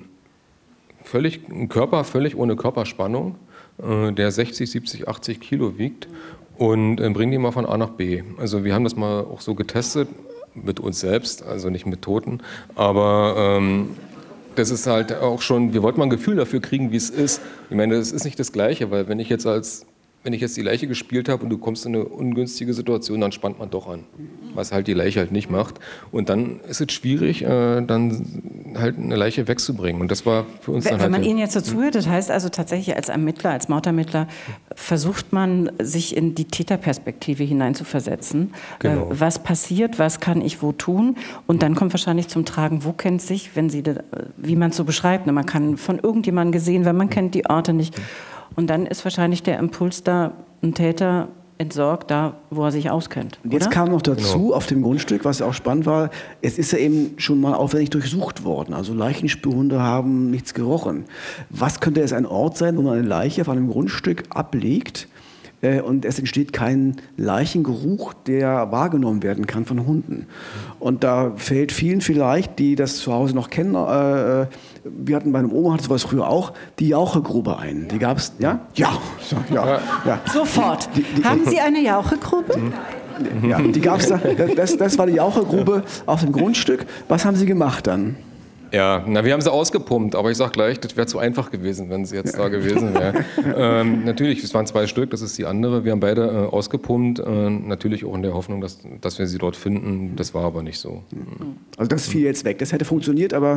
völlig, einen Körper völlig ohne Körperspannung, äh, der sechzig, siebzig, achtzig Kilo wiegt und äh, bring den mal von A nach B. Also wir haben das mal auch so getestet mit uns selbst, also nicht mit Toten, aber ähm, das ist halt auch schon, wir wollten mal ein Gefühl dafür kriegen, wie es ist. Ich meine, das ist nicht das Gleiche, weil wenn ich jetzt als Wenn ich jetzt die Leiche gespielt habe und du kommst in eine ungünstige Situation, dann spannt man doch an, was halt die Leiche halt nicht macht. Und dann ist es schwierig, äh, dann halt eine Leiche wegzubringen. Und das war für uns wenn, dann halt... Wenn man Ihnen jetzt so zuhört, das heißt also tatsächlich als Ermittler, als Mordermittler, versucht man, sich in die Täterperspektive hineinzuversetzen. Genau. Äh, was passiert, was kann ich wo tun? Und dann kommt wahrscheinlich zum Tragen, wo kennt sich, wenn Sie, das, wie man es so beschreibt, ne? Man kann von irgendjemandem gesehen werden, man kennt die Orte nicht. Und dann ist wahrscheinlich der Impuls da, ein Täter entsorgt, da wo er sich auskennt. Und jetzt oder? kam noch dazu, Genau. auf dem Grundstück, was ja auch spannend war, es ist ja eben schon mal aufwendig durchsucht worden. Also Leichenspürhunde haben nichts gerochen. Was könnte es ein Ort sein, wo man eine Leiche auf einem Grundstück ablegt äh, und es entsteht kein Leichengeruch, der wahrgenommen werden kann von Hunden? Und da fällt vielen vielleicht, die das zu Hause noch kennen, äh, wir hatten bei einem Oma, hatte sowas früher auch, die Jauchegrube ein. Die gab es, ja? Ja. ja, ja. Sofort. Die, die, Haben Sie eine Jauchegrube? Ja, die gab's da. Das, das war die Jauchegrube auf dem Grundstück. Was haben Sie gemacht dann? Ja, na, wir haben sie ausgepumpt, aber ich sag gleich, das wäre zu einfach gewesen, wenn sie jetzt da gewesen wäre. ähm, natürlich, es waren zwei Stück, das ist die andere. Wir haben beide äh, ausgepumpt, äh, natürlich auch in der Hoffnung, dass, dass wir sie dort finden. Das war aber nicht so. Also das fiel jetzt weg. Das hätte funktioniert, aber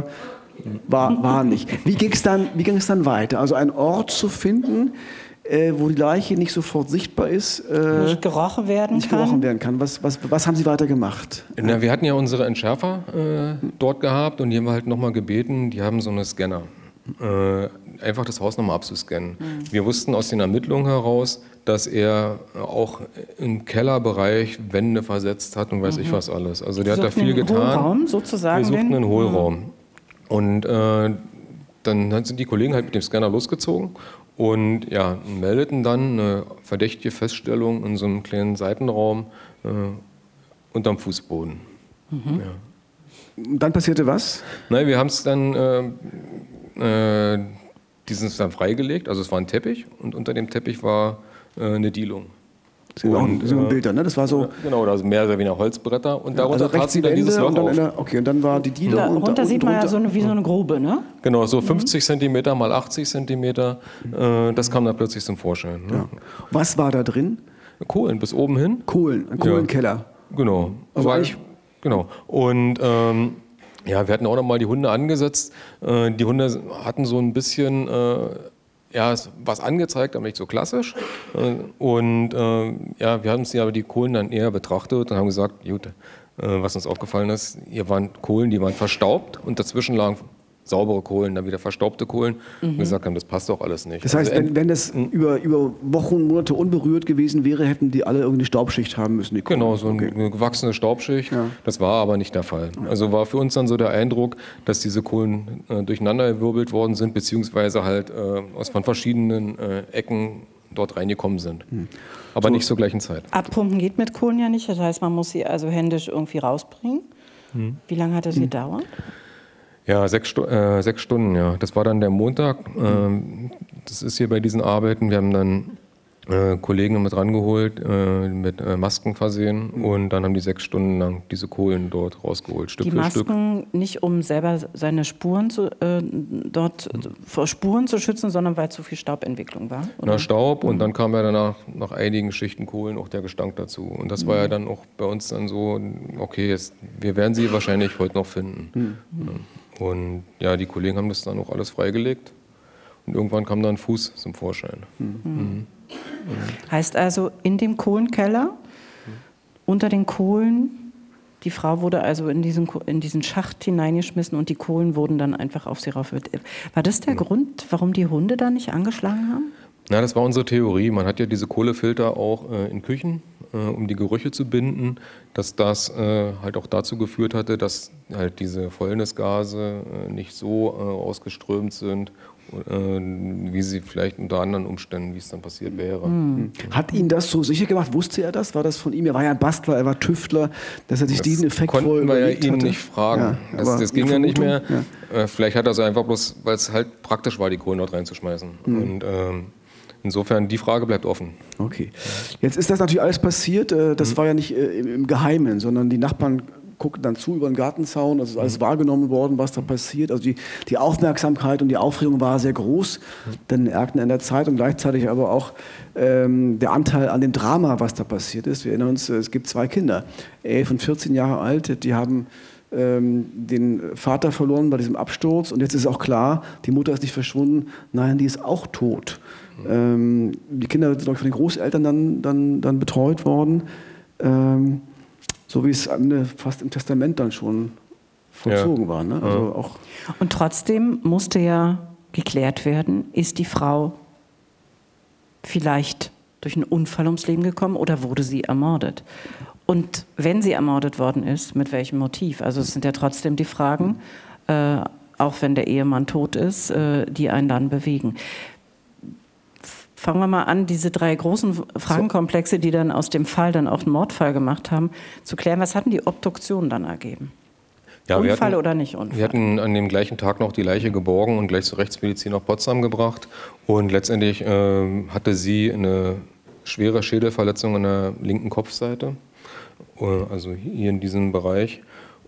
war, war nicht. Wie ging es dann, wie ging es dann weiter? Also einen Ort zu finden, äh, wo die Leiche nicht sofort sichtbar ist. Äh, Nicht gerochen werden nicht kann? gerochen werden kann. Was, was, was haben Sie weiter gemacht? Na, wir hatten ja unsere Entschärfer äh, dort gehabt und die haben wir halt nochmal gebeten, die haben so eine Scanner. Äh, einfach das Haus nochmal abzuscannen. Mhm. Wir wussten aus den Ermittlungen heraus, dass er auch im Kellerbereich Wände versetzt hat und weiß mhm. ich was alles. Also der Sie hat da viel einen getan. Hohlraum, sozusagen. Wir suchten einen Hohlraum. Mhm. Und äh, dann sind die Kollegen halt mit dem Scanner losgezogen und ja, meldeten dann eine verdächtige Feststellung in so einem kleinen Seitenraum äh, unterm Fußboden. Mhm. Ja. Und dann passierte was? Nein, wir haben es dann, äh, äh, diesen ist dann freigelegt, also es war ein Teppich und unter dem Teppich war äh, eine Dielung. Das sind auch so ein Bilder, ne? Das war so. Genau, da sind mehr oder weniger Holzbretter und darunter also rechts die dann dieses Wände Loch und dann auf. in der, okay, und dann war die Diele. Da, und runter da sieht man ja runter. so eine, wie so eine Grube, ne? Genau, so fünfzig Zentimeter mal achtzig Zentimeter, äh, das kam dann plötzlich zum Vorschein. Ne? Ja. Was war da drin? Kohlen bis oben hin. Kohlen, ein Kohlenkeller. Genau. Also War, eigentlich- genau. Und ähm, ja, wir hatten auch noch mal die Hunde angesetzt. Äh, die Hunde hatten so ein bisschen äh, ja, was angezeigt, aber nicht so klassisch. Äh, und äh, ja, wir haben uns ja aber die Kohlen dann eher betrachtet und haben gesagt, gut, äh, was uns aufgefallen ist, hier waren Kohlen, die waren verstaubt und dazwischen lagen saubere Kohlen, dann wieder verstaubte Kohlen. Mhm. Und gesagt haben, das passt doch alles nicht. Das heißt, also, wenn, wenn das über, über Wochen, Monate unberührt gewesen wäre, hätten die alle irgendeine Staubschicht haben müssen. Die Kohlen. Genau, so Okay. eine gewachsene Staubschicht. Ja. Das war aber nicht der Fall. Also war für uns dann so der Eindruck, dass diese Kohlen äh, durcheinandergewirbelt worden sind, beziehungsweise halt äh, aus von verschiedenen äh, Ecken dort reingekommen sind. Mhm. Aber so, nicht zur gleichen Zeit. Abpumpen geht mit Kohlen ja nicht, das heißt, man muss sie also händisch irgendwie rausbringen. Mhm. Wie lange hat das mhm. gedauert? Ja, sechs, Stu- äh, sechs Stunden, ja. Das war dann der Montag. Ähm, das ist hier bei diesen Arbeiten. Wir haben dann äh, Kollegen mit rangeholt, äh, mit äh, Masken versehen mhm. und dann haben die sechs Stunden lang diese Kohlen dort rausgeholt, Stück die für Masken Stück. Nicht um selber seine Spuren zu, äh, dort mhm. vor Spuren zu schützen, sondern weil zu viel Staubentwicklung war? Oder? Na, Staub mhm. und dann kam ja danach nach einigen Schichten Kohlen auch der Gestank dazu. Und das mhm. war ja dann auch bei uns dann so, okay, jetzt, wir werden sie wahrscheinlich heute noch finden. Mhm. Ja. Und ja, die Kollegen haben das dann auch alles freigelegt. Und irgendwann kam dann ein Fuß zum Vorschein. Mhm. Mhm. Heißt also, in dem Kohlenkeller, mhm. unter den Kohlen, die Frau wurde also in diesen, in diesen Schacht hineingeschmissen und die Kohlen wurden dann einfach auf sie rauf. War das der ja. Grund, warum die Hunde da nicht angeschlagen haben? Na, das war unsere Theorie. Man hat ja diese Kohlefilter auch äh, in Küchen, äh, um die Gerüche zu binden, dass das äh, halt auch dazu geführt hatte, dass halt diese Fäulnisgase äh, nicht so äh, ausgeströmt sind, äh, wie sie vielleicht unter anderen Umständen, wie es dann passiert wäre. Mhm. Hat ihn das so sicher gemacht? Wusste er das? War das von ihm? Er war ja ein Bastler, er war Tüftler, dass er sich das diesen Effekt konnten vorher wir ja überlegt ihn hatte? nicht fragen. Ja, das das ging ja nicht mehr. Ja. Äh, vielleicht hat er es einfach bloß, weil es halt praktisch war, die Kohlen dort reinzuschmeißen. Mhm. Und ähm, insofern, die Frage bleibt offen. Okay. Jetzt ist das natürlich alles passiert. Das war ja nicht im Geheimen, sondern die Nachbarn guckten dann zu über den Gartenzaun. Also ist alles wahrgenommen worden, was da passiert. Also die, die Aufmerksamkeit und die Aufregung war sehr groß. Denn Erkner in der Zeit und gleichzeitig aber auch ähm, der Anteil an dem Drama, was da passiert ist. Wir erinnern uns, es gibt zwei Kinder, elf und vierzehn Jahre alt. Die haben ähm, den Vater verloren bei diesem Absturz. Und jetzt ist auch klar, die Mutter ist nicht verschwunden. Nein, die ist auch tot. Ähm, die Kinder sind von den Großeltern dann, dann, dann betreut worden, ähm, so wie es fast im Testament dann schon vollzogen ja. war. Ne? Also ja. auch Und trotzdem musste ja geklärt werden, ist die Frau vielleicht durch einen Unfall ums Leben gekommen oder wurde sie ermordet? Und wenn sie ermordet worden ist, mit welchem Motiv? Also es sind ja trotzdem die Fragen, äh, auch wenn der Ehemann tot ist, äh, die einen dann bewegen. Fangen wir mal an, diese drei großen Fragenkomplexe, die dann aus dem Fall dann auch einen Mordfall gemacht haben, zu klären. Was hatten die Obduktionen dann ergeben? Ja, Unfall hatten, oder nicht Unfall? Wir hatten an dem gleichen Tag noch die Leiche geborgen und gleich zur Rechtsmedizin nach Potsdam gebracht. Und letztendlich äh, hatte sie eine schwere Schädelverletzung an der linken Kopfseite, äh, also hier in diesem Bereich.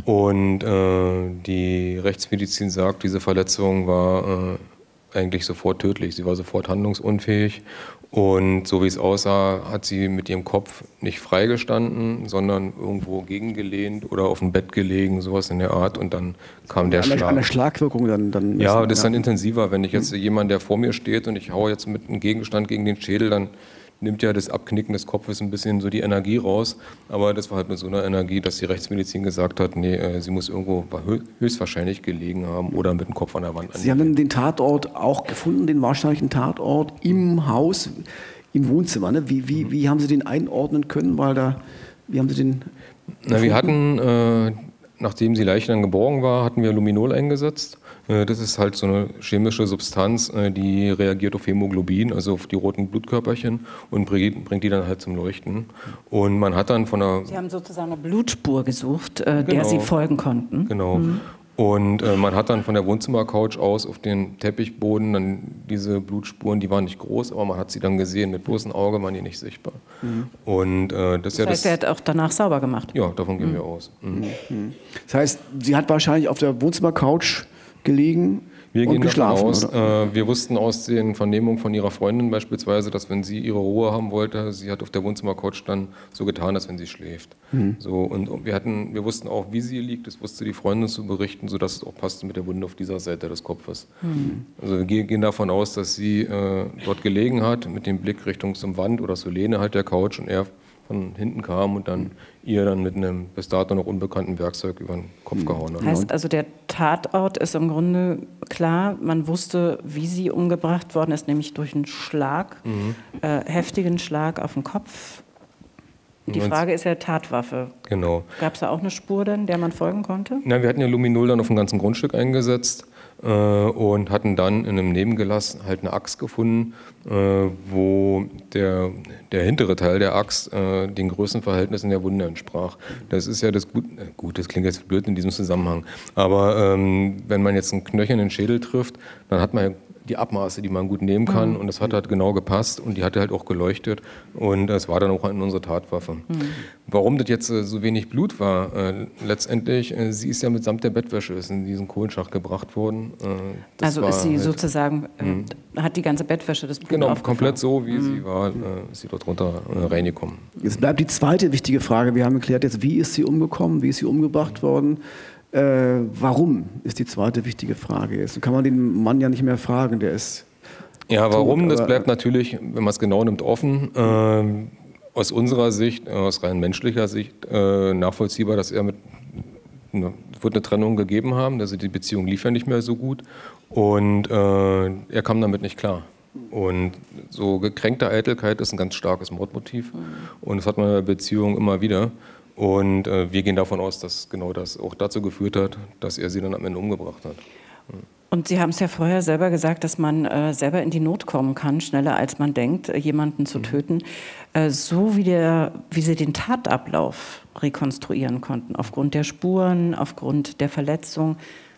Und äh, die Rechtsmedizin sagt, diese Verletzung war äh, eigentlich sofort tödlich. Sie war sofort handlungsunfähig und so wie es aussah, hat sie mit ihrem Kopf nicht freigestanden, sondern irgendwo gegengelehnt oder auf dem Bett gelegen, sowas in der Art und dann kam der Schlag. Eine Schlagwirkung dann? dann ja, das ist dann intensiver. Wenn ich jetzt jemand, der vor mir steht und ich haue jetzt mit einem Gegenstand gegen den Schädel, dann nimmt ja das Abknicken des Kopfes ein bisschen so die Energie raus. Aber das war halt mit so einer Energie, dass die Rechtsmedizin gesagt hat, nee, äh, sie muss irgendwo höchstwahrscheinlich gelegen haben oder mit dem Kopf an der Wand. Sie haben den Tatort auch gefunden, den wahrscheinlichen Tatort im Haus, im Wohnzimmer. Ne? Wie, wie, wie haben Sie den einordnen können? Weil da, wie haben Sie den Na, wir hatten, äh, nachdem die Leiche dann geborgen war, hatten wir Luminol eingesetzt. Das ist halt so eine chemische Substanz, die reagiert auf Hämoglobin, also auf die roten Blutkörperchen und bringt die dann halt zum Leuchten. Und man hat dann von der... Sie haben sozusagen eine Blutspur gesucht, der genau. Sie folgen konnten. Genau. Mhm. Und äh, man hat dann von der Wohnzimmercouch aus auf den Teppichboden dann diese Blutspuren, die waren nicht groß, aber man hat sie dann gesehen. Mit bloßem Auge waren die nicht sichtbar. Mhm. Und, äh, das, das ja heißt, das, er hat auch danach sauber gemacht? Ja, davon gehen mhm. wir aus. Mhm. Mhm. Das heißt, sie hat wahrscheinlich auf der Wohnzimmercouch gelegen wir und gehen geschlafen, davon aus, äh, wir wussten aus den Vernehmungen von ihrer Freundin beispielsweise, dass wenn sie ihre Ruhe haben wollte, sie hat auf der Wohnzimmercouch dann so getan, als wenn sie schläft. Mhm. So, und wir, hatten, wir wussten auch, wie sie liegt, das wusste die Freundin zu berichten, sodass es auch passte mit der Wunde auf dieser Seite des Kopfes. Mhm. Also wir gehen davon aus, dass sie äh, dort gelegen hat, mit dem Blick Richtung zum Wand oder zur Lehne halt der Couch und er von hinten kam und dann ihr dann mit einem bis dato noch unbekannten Werkzeug über den Kopf gehauen hat. Heißt also, der Tatort ist im Grunde klar, man wusste, wie sie umgebracht worden ist, nämlich durch einen Schlag, mhm. äh, heftigen Schlag auf den Kopf. Die Frage ist ja Tatwaffe. Genau. Gab es da auch eine Spur denn, der man folgen konnte? Na, wir hatten ja Luminol dann auf dem ganzen Grundstück eingesetzt. äh, und hatten dann in einem Nebengelass halt eine Axt gefunden, äh, wo der, der hintere Teil der Axt äh, den Größenverhältnissen der Wunde entsprach. Das ist ja das Gut, äh, gut, das klingt jetzt blöd in diesem Zusammenhang, aber ähm, wenn man jetzt einen knöchernen Schädel trifft, dann hat man ja die Abmaße, die man gut nehmen kann, und das hat halt genau gepasst und die hatte halt auch geleuchtet und das war dann auch in unsere Tatwaffe. Mhm. Warum das jetzt äh, so wenig Blut war, äh, letztendlich, äh, sie ist ja mitsamt der Bettwäsche ist in diesen Kohlenschacht gebracht worden. Äh, das also ist sie halt sozusagen, äh, hat die ganze Bettwäsche das Blut Genau, aufgefangen. komplett so, wie mhm. sie war, äh, ist sie dort runter äh, reingekommen. Jetzt bleibt die zweite wichtige Frage. Wir haben geklärt jetzt, wie ist sie umgekommen, wie ist sie umgebracht worden. Äh, warum ist die zweite wichtige Frage. Jetzt kann man den Mann ja nicht mehr fragen, der ist Ja, warum, tot, das bleibt natürlich, wenn man es genau nimmt, offen. Äh, aus unserer Sicht, äh, aus rein menschlicher Sicht, äh, nachvollziehbar, dass er mit, ne, wird eine Trennung gegeben haben, also die Beziehung lief ja nicht mehr so gut und äh, er kam damit nicht klar. Und so gekränkte Eitelkeit ist ein ganz starkes Mordmotiv und das hat man in der Beziehung immer wieder. Und äh, wir gehen davon aus, dass genau das auch dazu geführt hat, dass er sie dann am Ende umgebracht hat. Und Sie haben es ja vorher selber gesagt, dass man äh, selber in die Not kommen kann, schneller als man denkt, jemanden zu töten. Äh, so wie, der, wie Sie den Tatablauf rekonstruieren konnten, aufgrund der Spuren, aufgrund der Verletzung,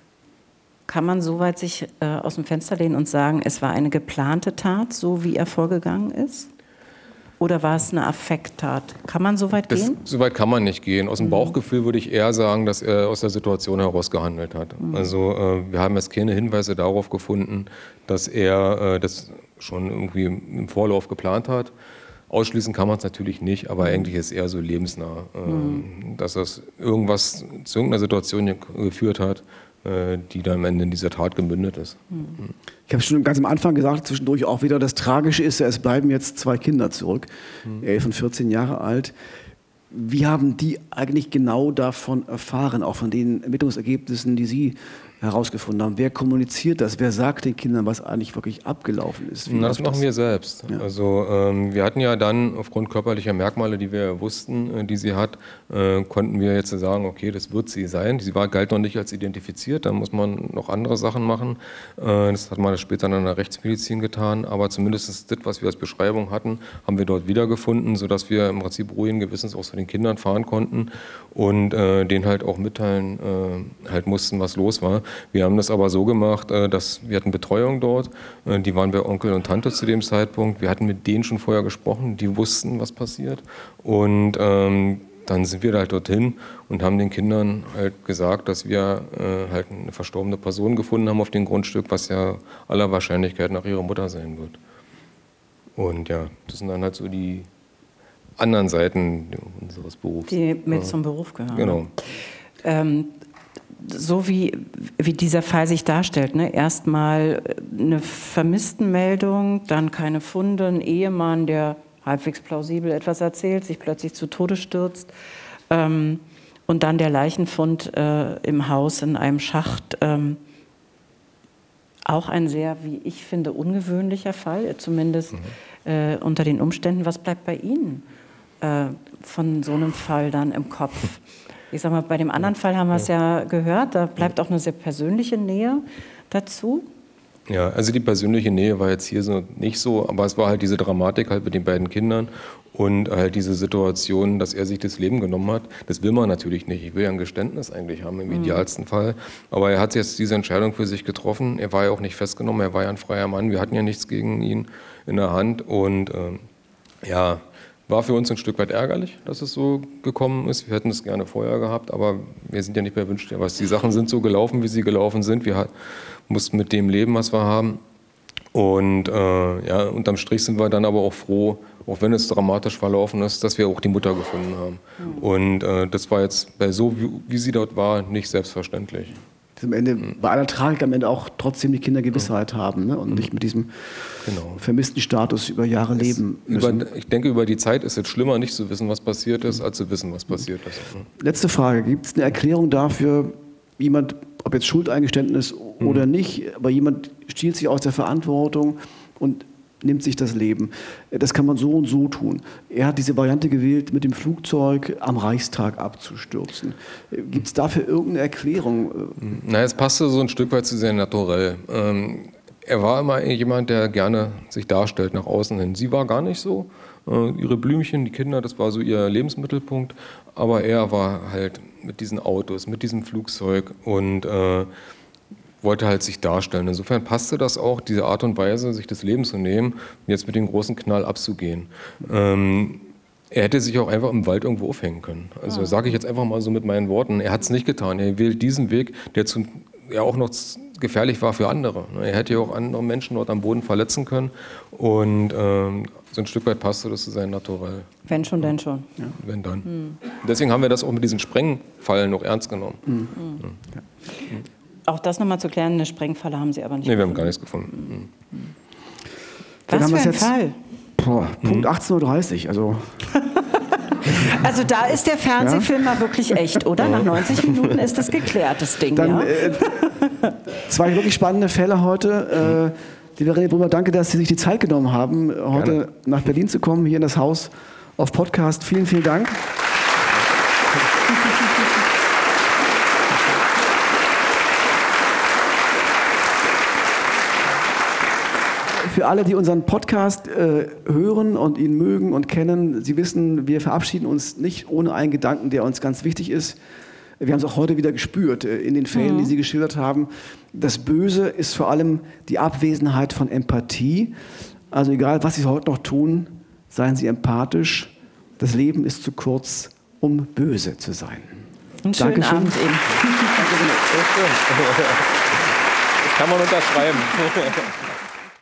kann man soweit sich äh, aus dem Fenster lehnen und sagen, es war eine geplante Tat, so wie er vorgegangen ist? Oder war es eine Affekttat? Kann man so weit das, gehen? So weit kann man nicht gehen. Aus dem mhm. Bauchgefühl würde ich eher sagen, dass er aus der Situation heraus gehandelt hat. Mhm. Also äh, wir haben jetzt keine Hinweise darauf gefunden, dass er äh, das schon irgendwie im Vorlauf geplant hat. Ausschließen kann man es natürlich nicht, aber eigentlich ist es eher so lebensnah, äh, mhm. dass das irgendwas zu irgendeiner Situation geführt hat, die dann am Ende in dieser Tat gemündet ist. Ich habe schon ganz am Anfang gesagt, zwischendurch auch wieder, das Tragische ist ja, es bleiben jetzt zwei Kinder zurück, mhm. elf und vierzehn Jahre alt. Wie haben die eigentlich genau davon erfahren, auch von den Ermittlungsergebnissen, die Sie herausgefunden haben? Wer kommuniziert das? Wer sagt den Kindern, was eigentlich wirklich abgelaufen ist? Na, das machen das? wir selbst. Ja. Also ähm, wir hatten ja dann aufgrund körperlicher Merkmale, die wir wussten, äh, die sie hat, äh, konnten wir jetzt sagen, okay, das wird sie sein. Sie war, galt noch nicht als identifiziert, da muss man noch andere Sachen machen. Äh, das hat man später in der Rechtsmedizin getan, aber zumindest das, was wir als Beschreibung hatten, haben wir dort wiedergefunden, sodass wir im Prinzip ruhigen Gewissens auch zu den Kindern fahren konnten und äh, denen halt auch mitteilen äh, halt mussten, was los war. Wir haben das aber so gemacht, dass wir hatten Betreuung dort, die waren bei Onkel und Tante zu dem Zeitpunkt. Wir hatten mit denen schon vorher gesprochen, die wussten, was passiert. Und ähm, dann sind wir halt dorthin und haben den Kindern halt gesagt, dass wir äh, halt eine verstorbene Person gefunden haben auf dem Grundstück, was ja aller Wahrscheinlichkeit nach ihrer Mutter sein wird. Und ja, das sind dann halt so die anderen Seiten unseres Berufs. Die mit ja. zum Beruf gehören. Genau. Ähm, So wie, wie dieser Fall sich darstellt, ne? Erstmal eine Vermisstenmeldung, dann keine Funde, ein Ehemann, der halbwegs plausibel etwas erzählt, sich plötzlich zu Tode stürzt ähm, und dann der Leichenfund äh, im Haus in einem Schacht. Ähm, auch ein sehr, wie ich finde, ungewöhnlicher Fall, zumindest mhm. äh, unter den Umständen. Was bleibt bei Ihnen äh, von so einem Fall dann im Kopf? Ich sag mal, bei dem anderen Fall haben wir es ja gehört, da bleibt auch eine sehr persönliche Nähe dazu. Ja, also die persönliche Nähe war jetzt hier so nicht so, aber es war halt diese Dramatik halt mit den beiden Kindern und halt diese Situation, dass er sich das Leben genommen hat. Das will man natürlich nicht. Ich will ja ein Geständnis eigentlich haben im mhm. idealsten Fall. Aber er hat jetzt diese Entscheidung für sich getroffen. Er war ja auch nicht festgenommen, er war ja ein freier Mann. Wir hatten ja nichts gegen ihn in der Hand und ähm, ja, war für uns ein Stück weit ärgerlich, dass es so gekommen ist. Wir hätten es gerne vorher gehabt, aber wir sind ja nicht mehr wünscht. Was die Sachen sind so gelaufen, wie sie gelaufen sind. Wir mussten mit dem leben, was wir haben. Und äh, ja, unterm Strich sind wir dann aber auch froh, auch wenn es dramatisch verlaufen ist, dass wir auch die Mutter gefunden haben. Mhm. Und äh, das war jetzt bei so, wie, wie sie dort war, nicht selbstverständlich. Am Ende, bei aller Tragik am Ende auch trotzdem die Kinder Gewissheit haben, ne? Und mhm. nicht mit diesem genau. vermissten Status über Jahre es leben müssen. Über, ich denke, über die Zeit ist es schlimmer, nicht zu wissen, was passiert ist, als zu wissen, was passiert ist. Letzte Frage. Gibt es eine Erklärung dafür, jemand, ob jetzt Schuldeingeständnis mhm. oder nicht, aber jemand stiehlt sich aus der Verantwortung und nimmt sich das Leben. Das kann man so und so tun. Er hat diese Variante gewählt, mit dem Flugzeug am Reichstag abzustürzen. Gibt es dafür irgendeine Erklärung? Na, es passte so ein Stück weit zu sehr naturell. Ähm, er war immer jemand, der gerne sich darstellt nach außen hin. Sie war gar nicht so. Äh, ihre Blümchen, die Kinder, das war so ihr Lebensmittelpunkt. Aber er war halt mit diesen Autos, mit diesem Flugzeug und äh, wollte halt sich darstellen. Insofern passte das auch, diese Art und Weise, sich das Leben zu nehmen, jetzt mit dem großen Knall abzugehen. Ähm, er hätte sich auch einfach im Wald irgendwo aufhängen können. Also sage ich jetzt einfach mal so mit meinen Worten. Er hat es nicht getan. Er wählt diesen Weg, der zum, ja auch noch gefährlich war für andere. Er hätte ja auch andere Menschen dort am Boden verletzen können. Und ähm, so ein Stück weit passte das zu sein Naturell. Wenn schon, denn schon. Ja. Wenn dann. Mhm. Deswegen haben wir das auch mit diesen Sprengfallen noch ernst genommen. Mhm. Ja. Ja. Auch das nochmal zu klären, eine Sprengfalle haben Sie aber nicht Nee, wir gefunden. haben gar nichts gefunden. Mhm. Was für ein jetzt, Fall? Boah, Punkt achtzehn Uhr dreißig, also... Also da ist der Fernsehfilm mal wirklich echt, oder? Nach neunzig Minuten ist das geklärt, das Ding, Dann, ja? äh, zwei wirklich spannende Fälle heute. Äh, liebe René Brümmer, danke, dass Sie sich die Zeit genommen haben, heute Gerne. nach Berlin zu kommen, hier in das Haus auf Podcast. Vielen, vielen Dank. Für alle, die unseren Podcast äh, hören und ihn mögen und kennen, Sie wissen, wir verabschieden uns nicht ohne einen Gedanken, der uns ganz wichtig ist. Wir haben es auch heute wieder gespürt äh, in den Fällen, mhm. die Sie geschildert haben. Das Böse ist vor allem die Abwesenheit von Empathie. Also egal, was Sie heute noch tun, seien Sie empathisch. Das Leben ist zu kurz, um böse zu sein. Einen schönen Dankeschön. Abend Ihnen. Das kann man unterschreiben.